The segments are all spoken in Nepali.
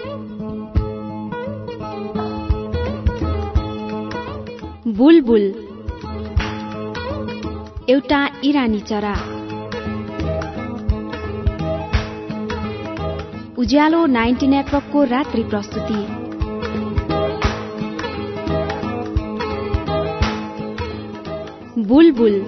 बुलबुल एउटा इरानी चरा। उज्यालो 90 नेटवर्कको रात्रि प्रस्तुति। बुलबुल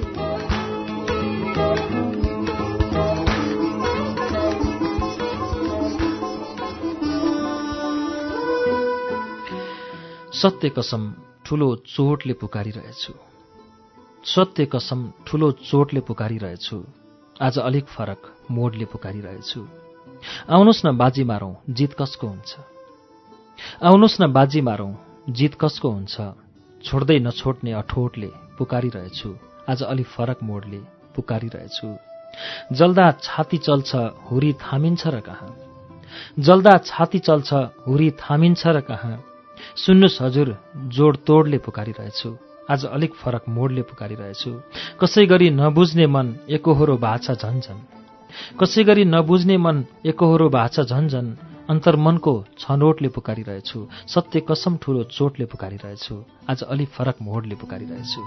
सत्य कसम ठूलो चोटले पुकारिरहेछु। सत्य कसम ठूलो चोटले पुकारिरहेछु। आज अलिक फरक मोडले पुकारिरहेछु। आउनुस् न बाजी मारौं, जित कसको हुन्छ। आउनुस् न बाजी मारौं, जित कसको हुन्छ। छोड्दै नछोड्ने अठोटले पुकारिरहेछु। आज अलिक फरक मोडले पुकारिरहेछु। जल्दा छाती चल्छ हुरी थामिन्छ र कहाँ। जल्दा छाती चल्छ हुरी थामिन्छ र कहाँ। सुन्नुस् हजुर जोड तोडले पुकारिरहेछु। आज अलिक फरक मोडले पुकारिरहेछु। कसै गरी नबुझ्ने मन एकोहोरो भाछा झन्झन। कसै गरी नबुझ्ने मन एकोहोरो भाछा झन्झन। अन्तर्मनको छनोटले पुकारिरहेछु। सत्य कसम ठूलो चोटले पुकारिरहेछु। आज अलिक फरक मोडले पुकारिरहेछु।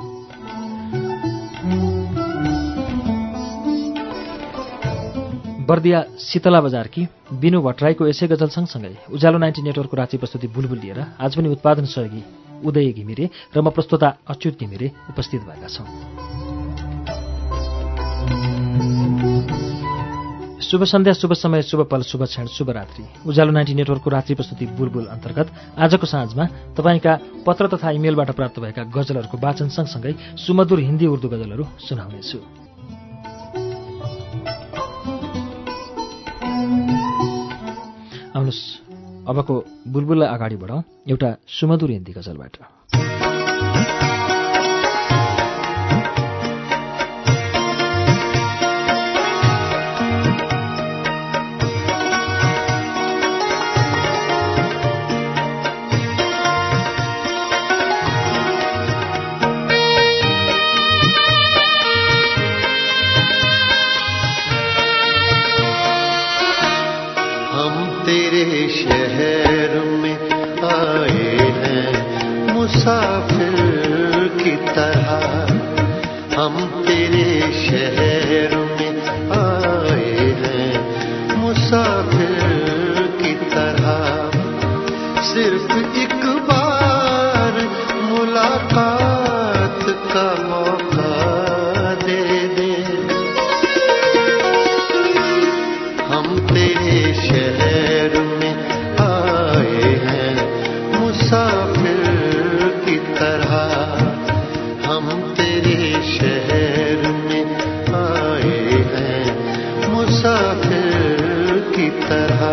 बर्दिया शीतला बजारकी बिनु भट्टराईको यसै गजल सँगसँगै उज्यालो 90 नेटवर्कको रात्रि प्रस्तुति बुलबुल लिएर आज पनि उत्पादन सहयोगी उदय घिमिरे र म प्रस्तोता अच्युत घिमिरे उपस्थित भएका छौं। शुभ सन्ध्या, शुभ समय, शुभ पल, शुभ क्षण, शुभ रात्रि। उज्यालो 90 नेटवर्कको रात्रि प्रस्तुति बुलबुल अन्तर्गत आजको साँझमा तपाईका पत्र तथा इमेलबाट प्राप्त भएका गजलहरूको वाचन सँगसँगै सुमधुर हिन्दी उर्दू गजलहरू सुनाउनेछु। आउनुस् अबको बुलबुललाई अगाडि बढाउँ एउटा सुमधुर हिन्दी गजलबाट। शहर में आए हैं मुसाफिर की तरह। हम तेरे शहर में आए हैं मुसाफिर की तरह। सिर्फ एक बार मुलाकात का मौका दे दे। हम तेरे शहर में आए हैं मुसाफिर की तरह। हम तेरे शहर में आए हैं मुसाफिर की तरह।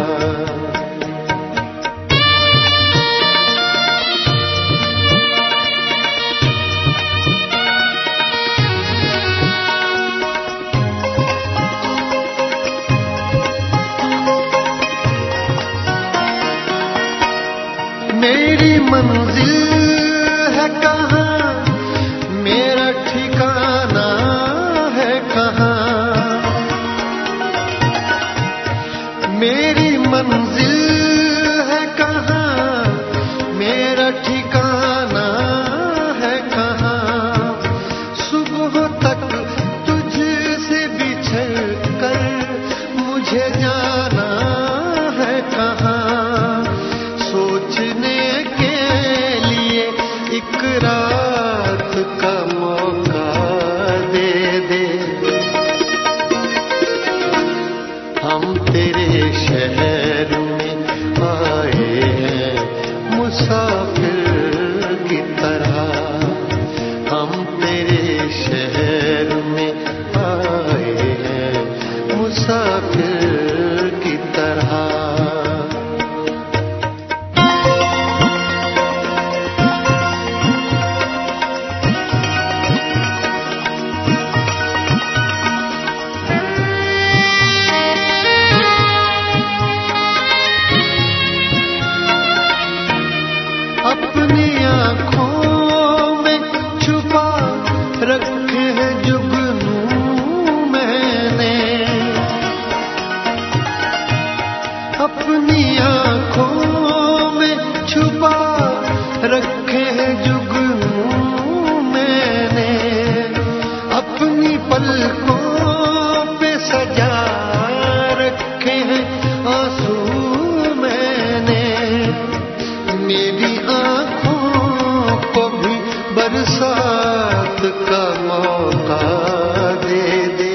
मेरी मंजिल है कहाँ, मेरा ठिकाना है कहाँ। मेरी मंजिल है कहाँ, मेरा ठिकाना है कहाँ। सुबह तक तुझसे बिछड़ कर मुझे जाना है कहाँ। सोचने के लिए एक रात का मौका दे दे। हम तेरे शहर में अपनी आँखों में छुपा रखे हैं जुगनू मैंने, अपनी पलकों पे सजा रखे हैं आंसू मैंने। मेरी आँखों को भी बरसात का मौका दे दे।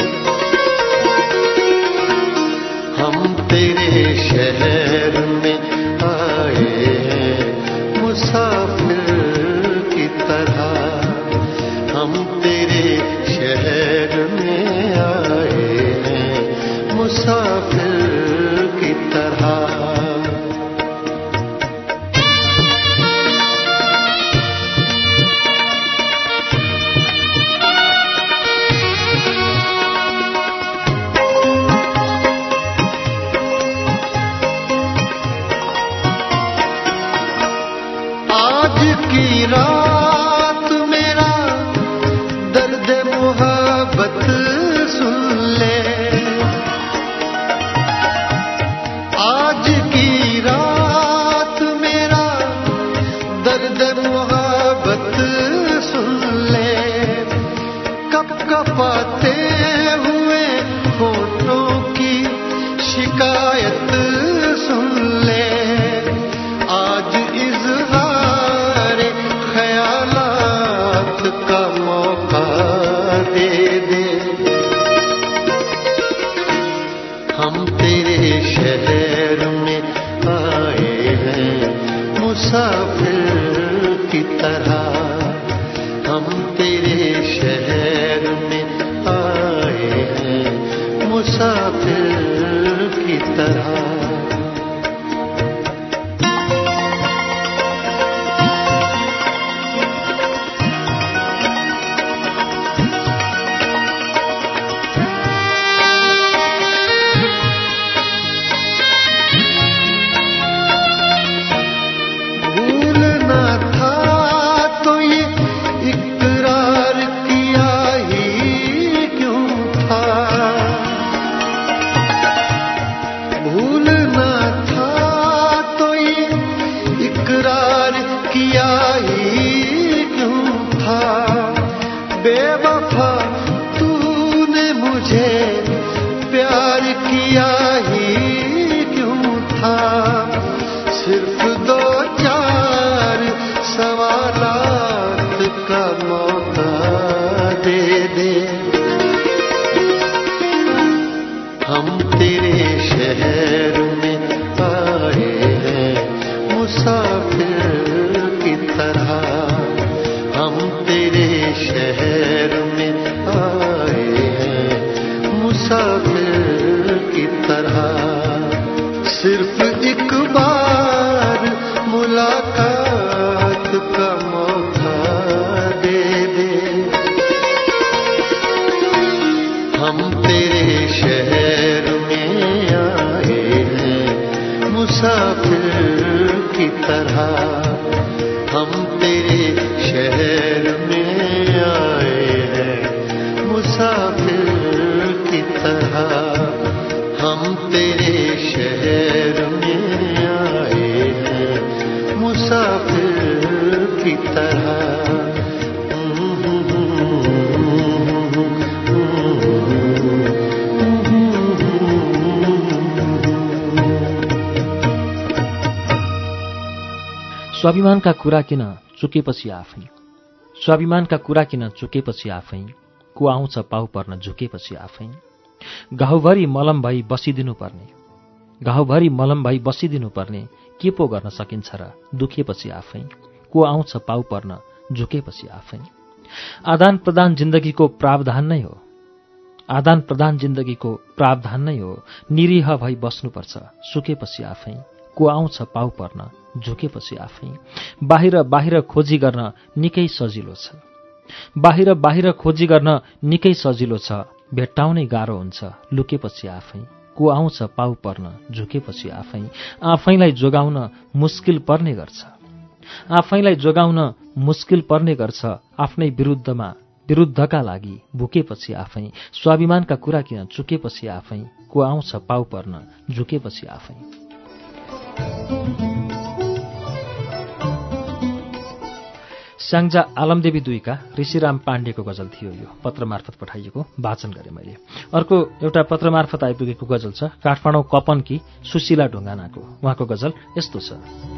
हम तेरे शहर में आए हैं मुसाफिर की तरह, हम तेरे शहर में आए हैं मुसाफिर की तरह। की रात मेरा दर्द मोहब्बत सुन ले, आज की रात मेरा दर्द मोहब्बत सुन ले। कपकपाते हुए होठों की शिकायत सुन ले, आज का मौका दे दे। हम तेरे शहर में आए हैं मुसाफिर की तरह, हम तेरे शहर में आए हैं मुसाफिर की तरह। बेवफा तूने मुझे प्यार किया ही क्यों था, सिर्फ दो चार सवालात का मौका दे दे। हम तेरे शहर में आए हैं मुसाफिर की तरह, हम तेरे शहर में आए हैं मुसाफिर की तरह। सिर्फ एक बार मुलाकात का मौका दे दे। हम तेरे शहर में आए हैं मुसाफिर की तरह, हम तेरे शहर में आए हैं मुसाफिर की तरह, हम तेरे शहर में आए हैं मुसाफिर की तरह। स्वाभिमानका कुरा किन चुकेपछि आफै, स्वाभिमानका कुरा किन चुकेपछि आफै, को आउँछ पाउ पर्न झुकेपछि आफै। घाउभरि मलम भई बसिदिनु पर्ने, घाउभरि मलम भई बसिदिनु पर्ने, के पो गर्न सकिन्छ र दुखेपछि आफै, को आउँछ पाउ पर्न झुकेपछि आफै। आदान प्रदान जिन्दगीको प्रावधान नै हो, आदान प्रदान जिन्दगीको प्रावधान नै हो, निरीह भई बस्नुपर्छ सुकेपछि आफै, को आउँछ पाउ पर्न झुकेपछि आफै। बाहिर बाहिर खोजी गर्न निकै सजिलो छ, बाहिर बाहिर खोजी गर्न निकै सजिलो छ, भेट्टाउनै गाह्रो हुन्छ लुकेपछि आफै, को आउँछ पाउ पर्न झुकेपछि आफै। आफैलाई जोगाउन मुस्किल पर्ने गर्छ, आफैलाई जोगाउन मुस्किल पर्ने गर्छ, आफ्नै विरुद्धका लागि भुकेपछि आफै। स्वाभिमानका कुरा किन चुकेपछि आफै, को आउँछ पाउ पर्न झुकेपछि आफै। स्याङ्जा आलमदेवी दुईका ऋषिराम पाण्डेको गजल थियो यो, पत्र मार्फत पठाइएको, वाचन गरेँ मैले। अर्को एउटा पत्र मार्फत आइपुगेको गजल छ काठमाडौँ कपनकी सुशीला ढुङ्गानाको। उहाँको गजल यस्तो छ।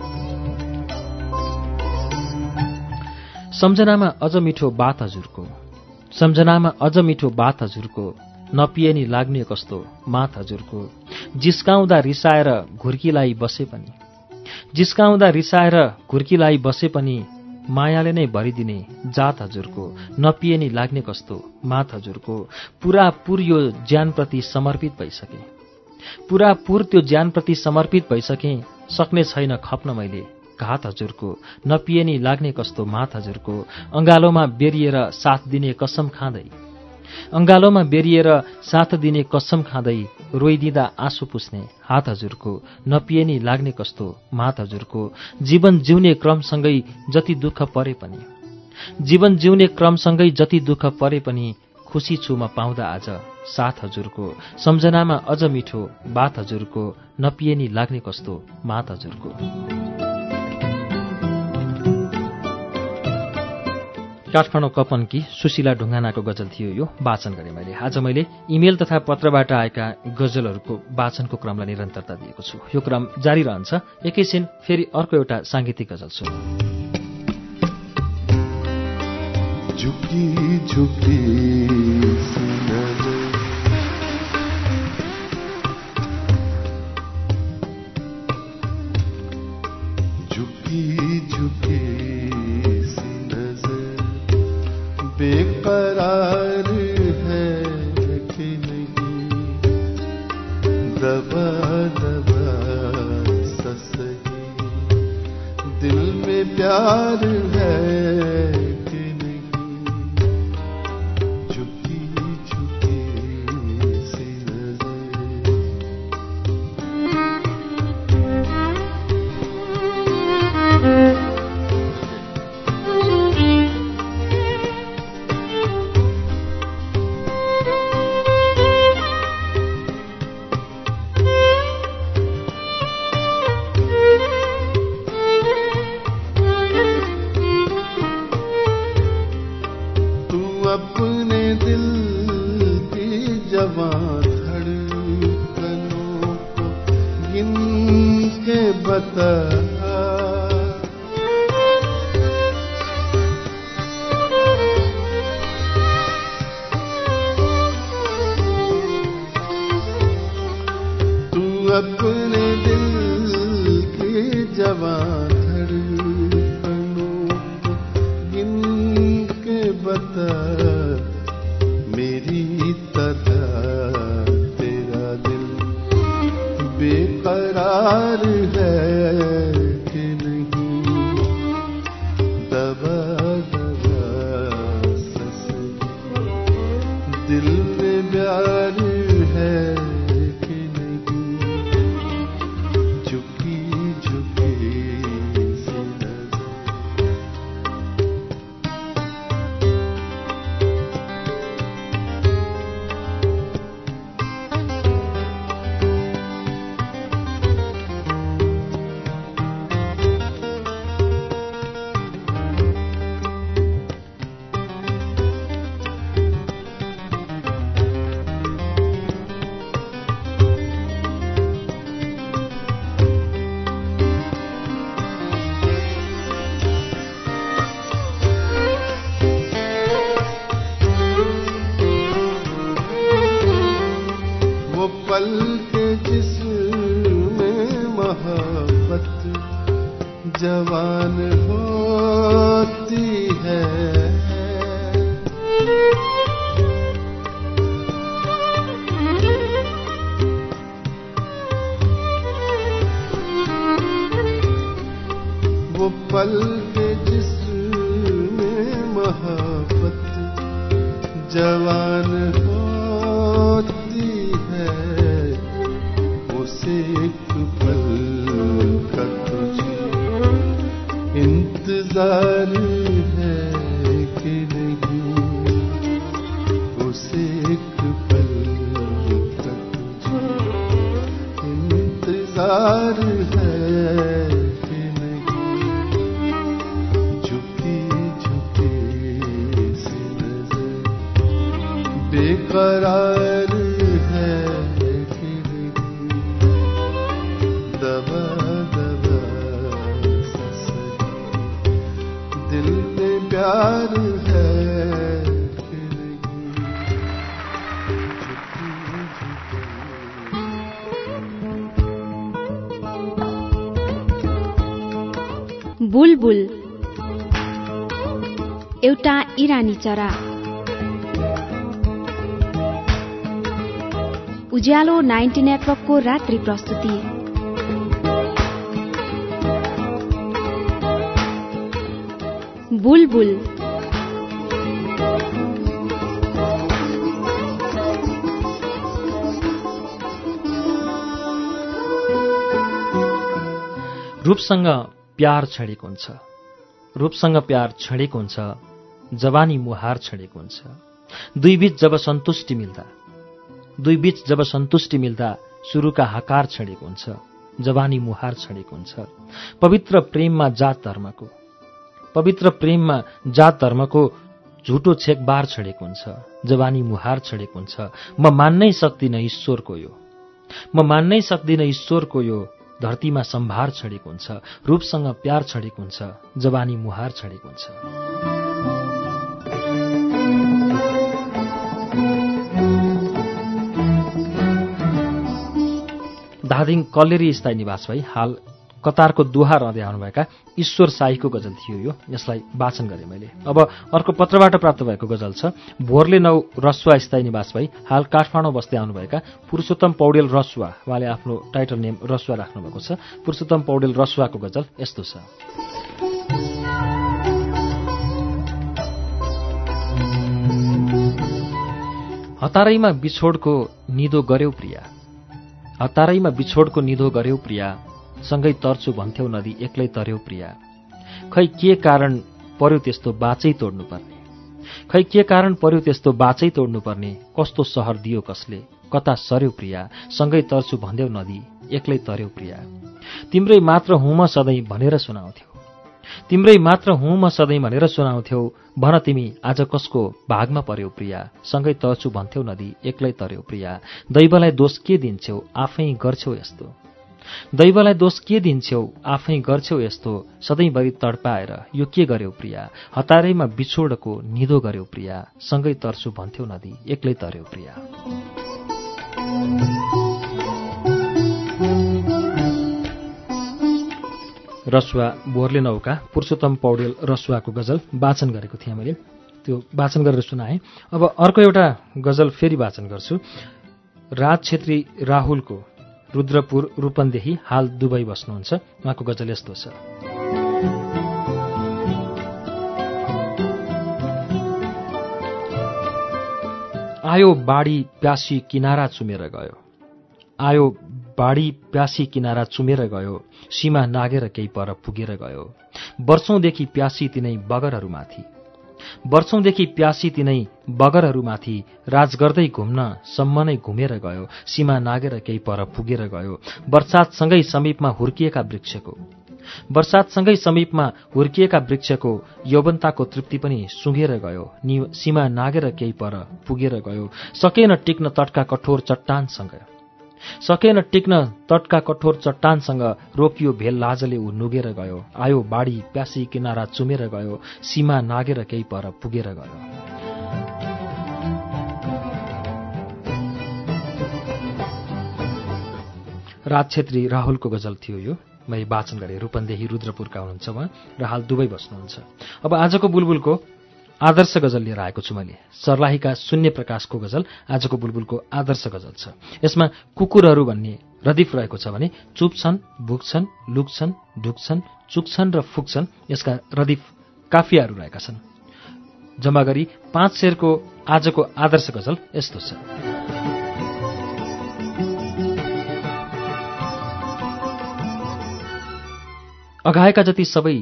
सम्झनामा अझ मिठो बात हजुरको, सम्झनामा अझ मिठो बात हजुरको, नपिए नि लाग्ने कस्तो मात हजुरको, जिस्काउँदा रिसाएर घुर्कीलाई बसे पनि, जिस्काउँदा रिसाएर घुर्कीलाई बसे पनि, मायाले नै भरिदिने जात हजुरको, नपिए नि लाग्ने कस्तो मात हजुरको, पुरापुर यो ज्यानप्रति समर्पित भइसके, पुरापुर त्यो ज्यानप्रति समर्पित भइसके, सक्ने छैन खप्न मैले घात हजुरको, नपिए नि लाग्ने कस्तो मात हजुरको, अङ्गालोमा बेरिएर साथ दिने कसम खाँदै, अङ्गालोमा बेरिएर साथ दिने कसम खाँदै, रोइदिँदा आँसु पुस्ने हात हजुरको, नपिए नि लाग्ने कस्तो मात हजुरको, जीवन जिउने क्रमसँगै जति दुःख परे पनि, जीवन जिउने क्रमसँगै जति दुःख परे पनि, खुसी छु म पाउँदा आज साथ हजुरको, सम्झनामा अझ मिठो बात हजुरको, नपिए नि लाग्ने कस्तो मात हजुरको। काठमाडौँ कपनकी सुशीला ढुङ्गानाको गजल थियो यो, वाचन गरेँ मैले। आज मैले इमेल तथा पत्रबाट आएका गजलहरूको वाचनको क्रमलाई निरन्तरता दिएको छु। यो क्रम जारी रहन्छ। एकैछिन फेरि अर्को एउटा साङ्गीतिक गजल सुनौं। झुकी झुकी बेकरार है कि नहीं, दबा दबा ससही, दिल में प्यार है कि नहीं, झुकी झुकी सी नजर। अपने दिल की जवां धड़कनों को गिन के बता, तू अपने दिल की जवां धड़कनों को गिन के बता, मेरी तरह तेरा दिल बेकरार है कि नहीं, दबा दबा ससरी, दिल में प्यार है कि नहीं, झुकी झुकी सी नजर। पल के जिसमें मोहब्बत जवान होती है, वो पल के जिसमें मोहब्बत जवान होती है, उसे एक पल का तुझे इंतजार है कि नहीं, उसे एक पल का तुझे इंतजार है कि नहीं, झुकी झुकी सी नजर बेकरार है कि नहीं, दबा दबा सा सही दिल में प्यार है कि नहीं, झुकी झुकी। बुलबुल एउटा इरानी चरा। उज्यालो 90 नेटवर्कको रात्रि प्रस्तुति। बुलबुल रूपसँग प्यार छेडेको हुन्छ, रूपसँग प्यार छेडेको हुन्छ, जवानी मुहार छेडेको हुन्छ। दुई बीच जब सन्तुष्टि मिल्दा सुरुका हकार छेडेको हुन्छ, जवानी मुहार छेडेको हुन्छ। पवित्र प्रेममा जात धर्मको झुटो छेकबार छेडेको हुन्छ, जवानी मुहार छेडेको हुन्छ। म मान्नै सक्दिनँ ईश्वरको यो धरतीमा सम्भार छेडेको हुन्छ। रूपसँग प्यार छेडेको हुन्छ, जवानी मुहार छेडेको हुन्छ। धादिङ कल्लेरी स्थायी निवास भई हाल कतारको दोहा रहँदै आउनुभएका ईश्वर साईको गजल थियो यो। यसलाई वाचन गरेँ मैले। अब अर्को पत्रबाट प्राप्त भएको गजल छ। भोरले 9 रसुवा स्थायी निवास भई हाल काठमाडौँ बस्दै आउनुभएका पुरुषोत्तम पौडेल रसुवा, उहाँले आफ्नो टाइटल नेम रसुवा राख्नुभएको छ। पुरुषोत्तम पौडेल रसुवाको गजल यस्तो छ। हतारैमा बिछोडको निदो गर्यौ प्रिया, सँगै तर्छु भन्थ्यौ नदी एक्लै तर्यौ प्रिया। खै के कारण पर्यो त्यस्तो बाँचै तोड्नुपर्ने, कस्तो सहर दियो कसले, कता सर्यौ प्रिया, सँगै तर्छु भन्थ्यौ नदी एक्लै तर्यौ प्रिया। तिम्रै मात्र हुँ म सधैँ भनेर सुनाउँथ्यौ, भन तिमी आज कसको भागमा पर्यौ प्रिया, सँगै तर्छु भन्थ्यौ नदी एक्लै तर्यौ प्रिया। दैवलाई दोष के दिन्छौ आफै गर्छौ यस्तो, सधैँभरि तडपाएर यो के गर्यौ प्रिया। हतारैमा बिछोडको निदो गर्यौ प्रिया, सँगै तर्छु भन्थ्यौ नदी एक्लै तर्यौ प्रिया। रसुवा भोरले 9 का पुरुषोत्तम पौडेल रसुवाको गजल वाचन गरेको थिएँ मैले, त्यो वाचन गरेर सुनाएँ। अब अर्को एउटा गजल फेरि वाचन गर्छु। राज छेत्री राहुलको, रुद्रपुर रूपन्देही, हाल दुबई बस्नुहुन्छ। उहाँको गजल यस्तो छ। आयो बाढी प्यासी किनारा चुमेर गयो, सीमा नागेर केही पर पुगेर गयो। वर्षौंदेखि प्यासी तिनै बगरहरूमाथि राज गर्दै घुम्न सम्म नै घुमेर गयो, सीमा नागेर केही पर पुगेर गयो। बर्सातसँगै समीपमा हुर्किएका वृक्षको यौवनताको तृप्ति पनि सुँघेर गयो, सीमा नागेर केही पर पुगेर गयो। सकेन टिक्न तटका कठोर चट्टानसँग रोकियो भेल लाजले ऊ नुगेर गयो। आयो बाढी प्यासी किनारा चुमेर गयो, सीमा नागेर केही पर पुगेर गयो। राज छेत्री राहुलको गजल थियो यो, मै वाचन गरेँ। रूपन्देही रुद्रपुरका हुनुहुन्छ उहाँ र हाल दुबई बस्नुहुन्छ। अब आजको बुलबुलको आदर्श गजल लिएर आएको छु मैले। सर्लाहीका शून्य प्रकाशको गजल आजको बुलबुलको आदर्श गजल छ। यसमा कुकुरहरू भन्ने रदिफ रहेको छ भने चुप्छन्, भुक्छन्, लुक्छन्, ढुक्छन्, चुक्छन् र फुक्छन् यसका रदिफ काफियाहरू रहेका छन्। जम्मा गरी 5 शेरको आजको आदर्श गजल यस्तो छ। अघाएका जति सबै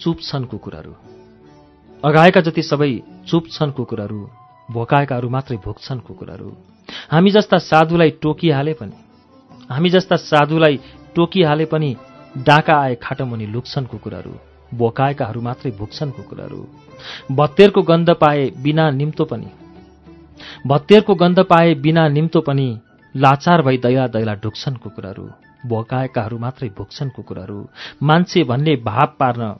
चुप्छन् कुकुरहरू, भोकाएकाहरू मात्रै भोक्छन् कुकुरहरू। हामी जस्ता साधुलाई टोकिहाले पनि डाका आए खाटमुनि लुक्छन् कुकुरहरू, भोकाएकाहरू मात्रै भुक्छन् कुकुरहरू। भत्तेरको गन्ध पाए बिना निम्तो पनि लाचार भई दैला दैला ढुक्छन् कुकुरहरू, भोकाएकाहरू मात्रै भुक्छन् कुकुरहरू। मान्छे भन्ने भाव पार्न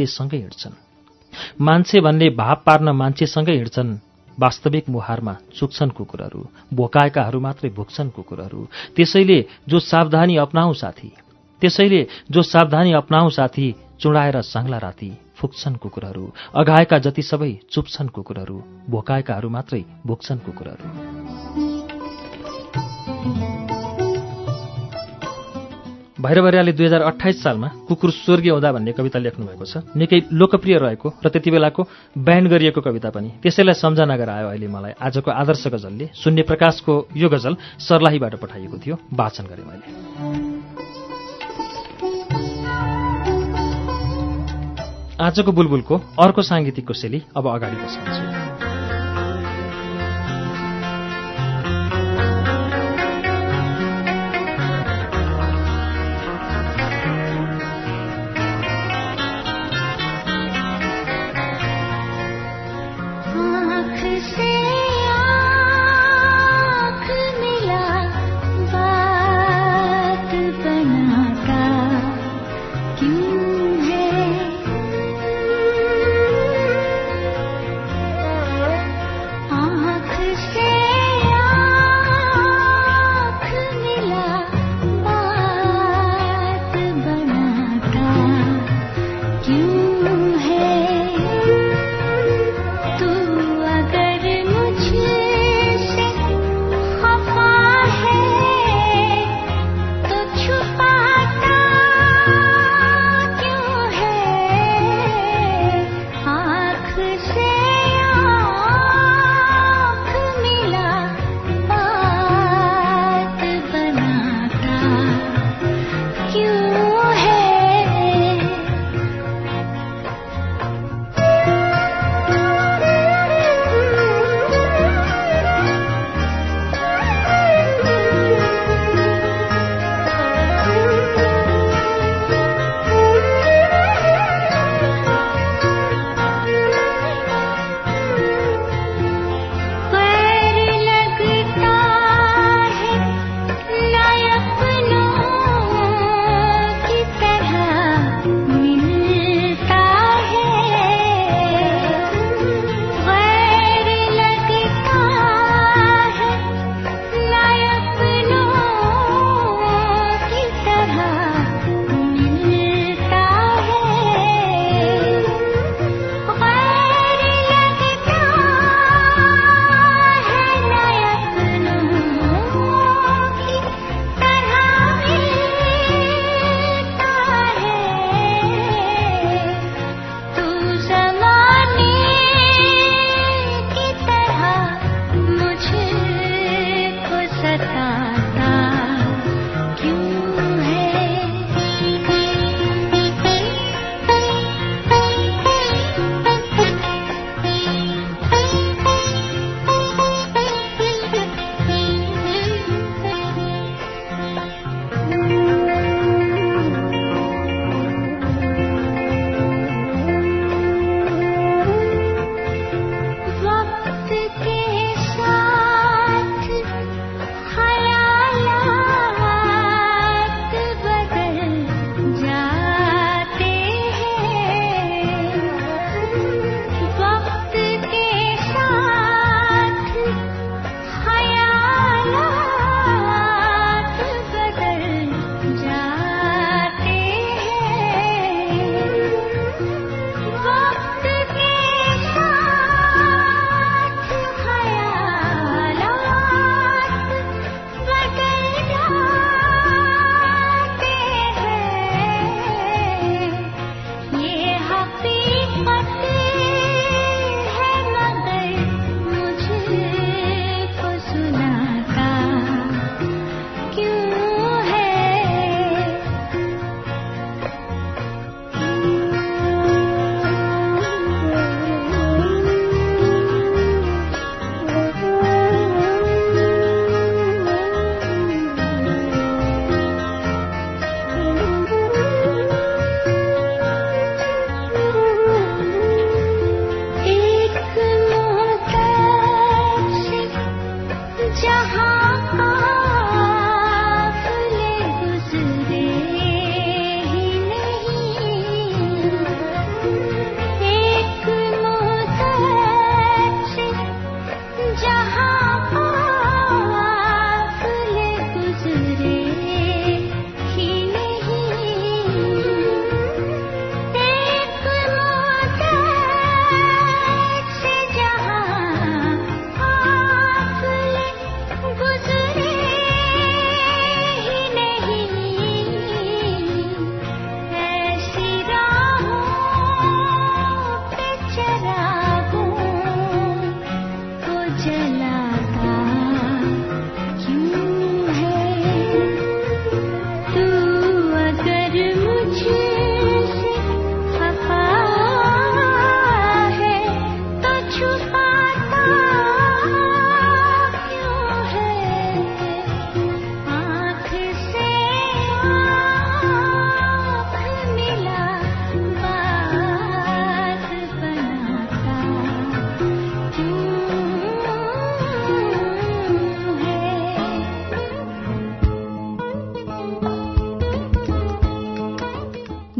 मान्छेसँगै हिँड्छन्, वास्तविक मुहारमा चुक्छन् कुकुरहरू, भोकाएकाहरू मात्रै भुक्छन् कुकुरहरू। त्यसैले जो सावधानी अपनाऊ साथी, चुडाएर साङ्ला राती फुक्छन् कुकुरहरू। अघाएका जति सबै चुप्छन् कुकुरहरू, भोकाएकाहरू मात्रै भुक्छन् कुकुरहरू। भैरवरियाले 2028 सालमा कुकुर स्वर्गीय हुँदा भन्ने कविता लेख्नुभएको छ। निकै लोकप्रिय रहेको र त्यति बेलाको ब्यान्ड गरिएको कविता पनि। त्यसैलाई सम्झना गरायो अहिले मलाई आजको आदर्श गजलले। शून्य प्रकाशको यो गजल सर्लाहीबाट पठाइएको थियो, वाचन गरेँ मैले। आजको बुलबुलको अर्को साङ्गीतिकको शैली अब अगाडि बसाउँछु।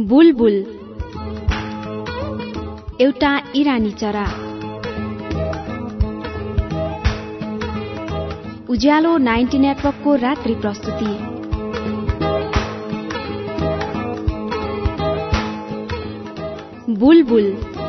बुलबुल एउटा इरानी चरा। उज्यालो 90 नेटवर्कको रात्रि प्रस्तुति। बुलबुल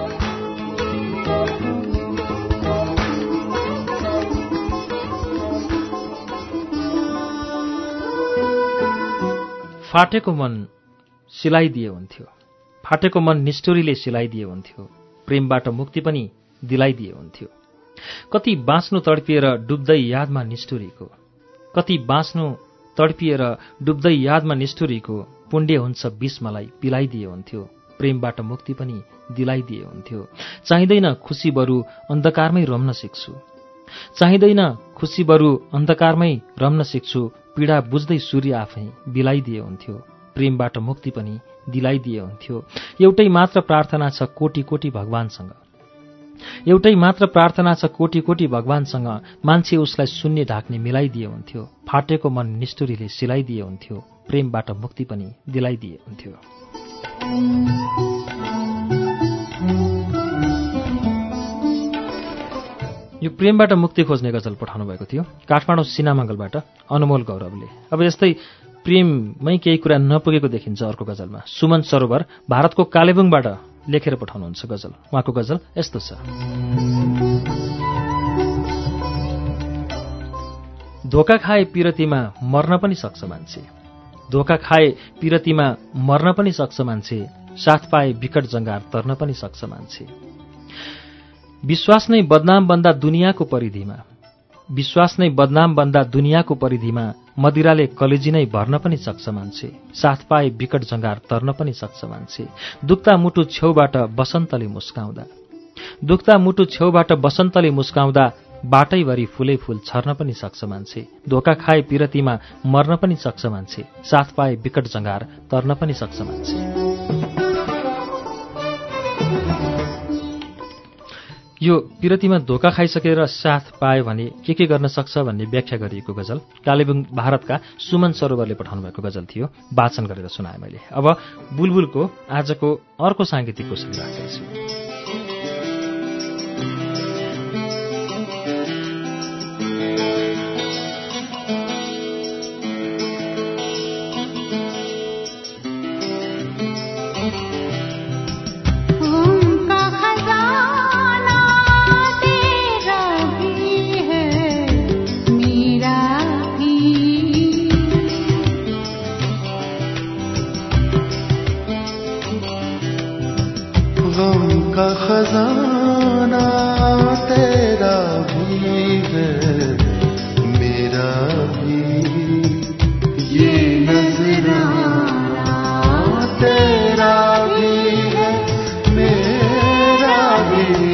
फाटेको मन सिलाइदिए हुन्थ्यो, फाटेको मन निष्ठुरीले सिलाइदिए हुन्थ्यो, प्रेमबाट मुक्ति पनि दिलाइदिए हुन्थ्यो। कति बाँच्नु तडपिएर डुब्दै यादमा निष्ठुरीको, कति बाँच्नु तडपिएर डुब्दै यादमा निष्ठुरीको, पुण्य हुन्छ विष मलाई पिलाइदिए हुन्थ्यो, प्रेमबाट मुक्ति पनि दिलाइदिए हुन्थ्यो। चाहिँदैन खुसी बरु अन्धकारमै रम्न सिक्छु, चाहिँदैन खुसी बरु अन्धकारमै रम्न सिक्छु, पीडा बुझ्दै सूर्य आफै बिलाइदिए हुन्थ्यो, प्रेमबाट मुक्ति पनि दिलाइदिए हुन्थ्यो। एउटै मात्र प्रार्थना छ कोटी कोटी भगवानसँग, एउटै मात्र प्रार्थना छ कोटी कोटी भगवानसँग, मान्छे उसलाई शून्य ढाक्ने मिलाइदिए हुन्थ्यो, फाटेको मन निष्ठुरीले सिलाइदिए हुन्थ्यो, प्रेमबाट मुक्ति पनि दिलाइदिए हुन्थ्यो। यो प्रेमबाट मुक्ति खोज्ने गजल पठाउनु भएको थियो काठमाडौँ सिनामङ्गलबाट अनमोल गौरवले। अब यस्तै प्रेममै केही कुरा नपुगेको देखिन्छ अर्को गजलमा। सुमन सरोवर भारतको कालेबुङबाट लेखेर पठाउनुहुन्छ गजल। उहाँको गजल यस्तो छ। धोका खाए पिरतीमा मर्न पनि सक्छ मान्छे, धोका खाए पिरतीमा मर्न पनि सक्छ मान्छे, साथ पाए विकट जङ्गार तर्न पनि सक्छ मान्छे। विश्वास नै बदनाम बन्दा दुनियाँको परिधिमा, विश्वास नै बदनाम बन्दा दुनियाँको परिधिमा, मदिराले कलेजी नै भर्न पनि सक्छ मान्छे, साथ पाए विकट जङ्गार तर्न पनि सक्छ मान्छे। दुख्ता मुटु छेउबाट बसन्तले मुस्काउँदा, दुख्ता मुटु छेउबाट बसन्तले मुस्काउँदा, बाटैभरि फुलै फूल छर्न पनि सक्छ मान्छे। धोका खाए पिरतीमा मर्न पनि सक्छ मान्छे, साथ पाए विकट जङ्गार तर्न पनि सक्छ मान्छे। यो पिरतीमा धोका खाइसकेर साथ पायो भने के गर्न सक्छ भन्ने व्याख्या गरिएको गजल कालेबुङ भारतका सुमन सरोवरले पठाउनु भएको गजल थियो। वाचन गरेर सुनाएँ मैले। अब बुलबुलको आजको अर्को साङ्गीतिक कोसेली राख्दैछु। खजाना तेरा भी है मेरा भी, ये नजराना तेरा भी है मेरा भी।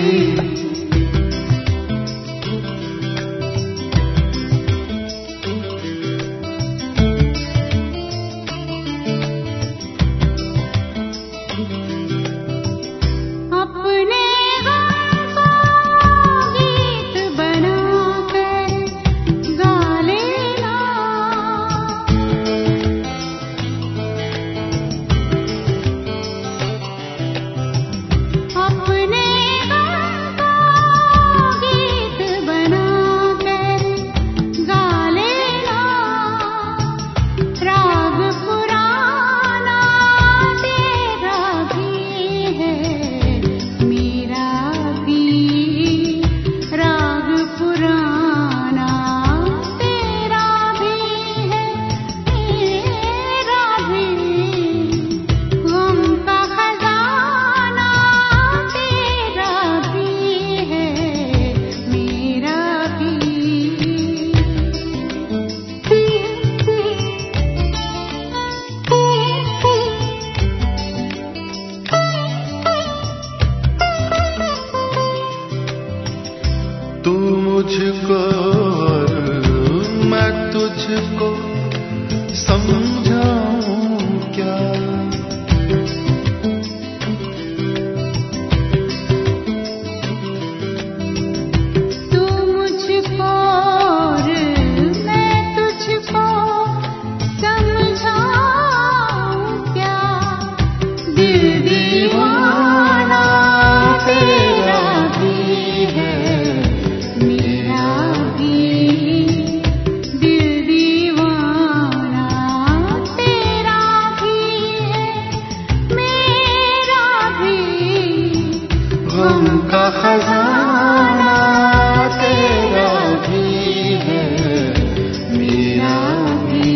का खजाना तेरा भी है मेरा भी।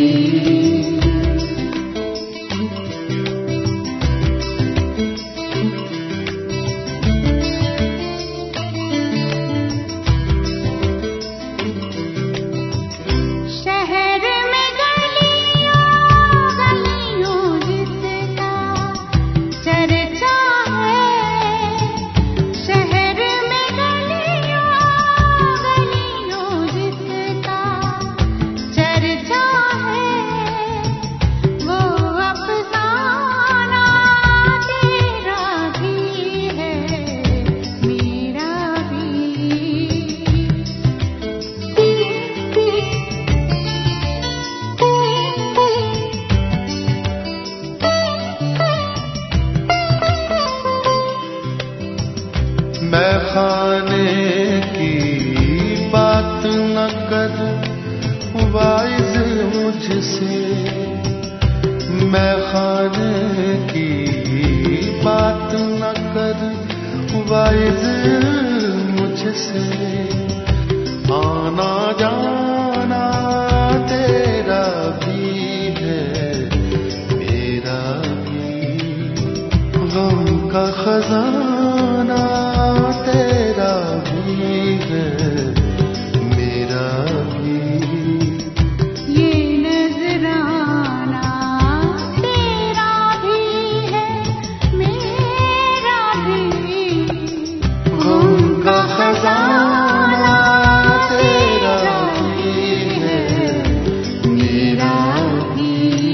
मैं खाने की बात न कर वाइज मुझसे, मैं खाने की बात न कर वाइज मुझसे। आना जाना तेरा भी है मेरा भी, गम का खजाना तेरा भी है मेरा भी। ये नजराना तेरा भी है मेरा भी, गम का खजाना तेरा भी है मेरा भी।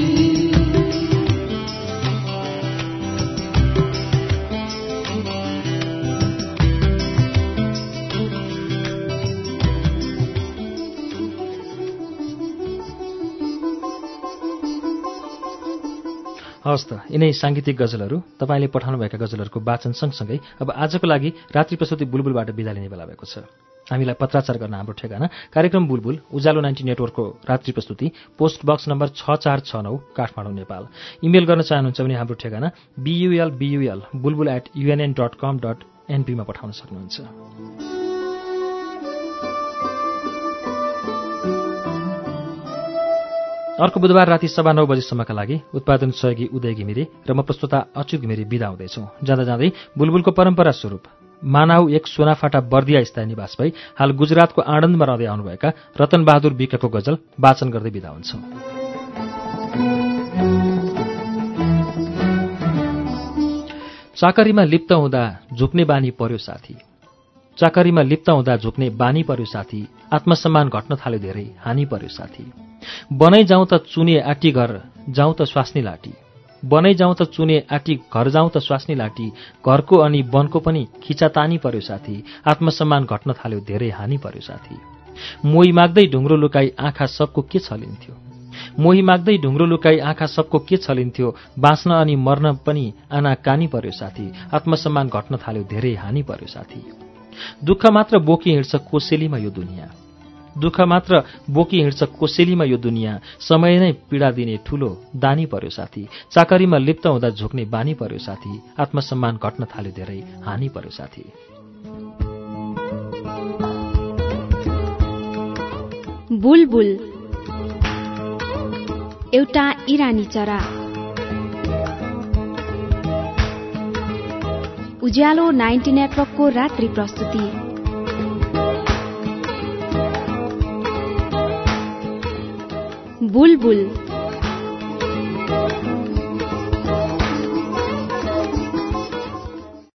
हवस् त, यिनै साङ्गीतिक गजलहरू तपाईँले पठाउनुभएका गजलहरूको वाचन सँगसँगै अब आजको लागि रात्रि प्रस्तुति बुलबुलबाट बिदा लिने बेला भएको छ। हामीलाई पत्राचार गर्न हाम्रो ठेगाना कार्यक्रम बुलबुल, उज्यालो 90 नेटवर्कको रात्रि प्रस्तुति, post box number 6469 Kathmandu, Nepal. Email गर्न चाहनुहुन्छ भने हाम्रो ठेगाना bulbul@unn.com.np मा पठाउन सक्नुहुन्छ। अर्को बुधबार राति 9:15 बजेसम्मका लागि उत्पादन सहयोगी उदय घिमिरे र म प्रस्तुता अच्युत घिमिरे बिदा हुँदैछौँ। जाँदा जाँदै बुलबुलको परम्परा स्वरूप मानाउ एक सोनाफाटा बर्दिया स्थायी निवास भई हाल गुजरातको आनन्दमा रहँदै आउनुभएका रतनबहादुर विकको गजल वाचन गर्दै बिदा हुन्छौँ। चाकरीमा लिप्त हुँदा झुक्ने बानी पर्यो साथी, चाकरीमा लिप्त हुँदा झुक्ने बानी पर्यो साथी, आत्मसम्मान घट्न थाल्यो धेरै हानि पर्यो साथी। बनाइ जाउँ त चुने आटी घर जाउँ त स्वास्नी लाटी, बनाइ जाउँ त चुने आटी घर जाउँ त स्वास्नी लाटी, घरको अनि वनको पनि खिचातानी पर्यो साथी, आत्मसम्मान घट्न थाल्यो धेरै हानि पर्यो साथी। मोही माग्दै ढुङ्ग्रो लुकाई आँखा सबको के छलिन्थ्यो, मोही माग्दै ढुङ्ग्रो लुकाई आँखा सबको के छलिन्थ्यो, बाँच्न अनि मर्न पनि आनाकानी पर्यो साथी, आत्मसम्मान घट्न थाल्यो धेरै हानि पर्यो साथी। दुःख मात्र बोकी हिँड्छ कोसेलीमा यो दुनियाँ, दुःख मात्र बोकी हिँड्छ कोसेलीमा यो दुनियाँ, समय नै पीडा दिने ठूलो दानी पर्यो साथी, चाकरीमा लिप्त हुँदा झुक्ने बानी पर्यो साथी, आत्मसम्मान घट्न थाल्यो धेरै हानि पर्यो साथी। बुलबुल एउटा इरानी चरा, उज्यालो 90 नेटवर्कको रात्रि प्रस्तुति। बुलबुल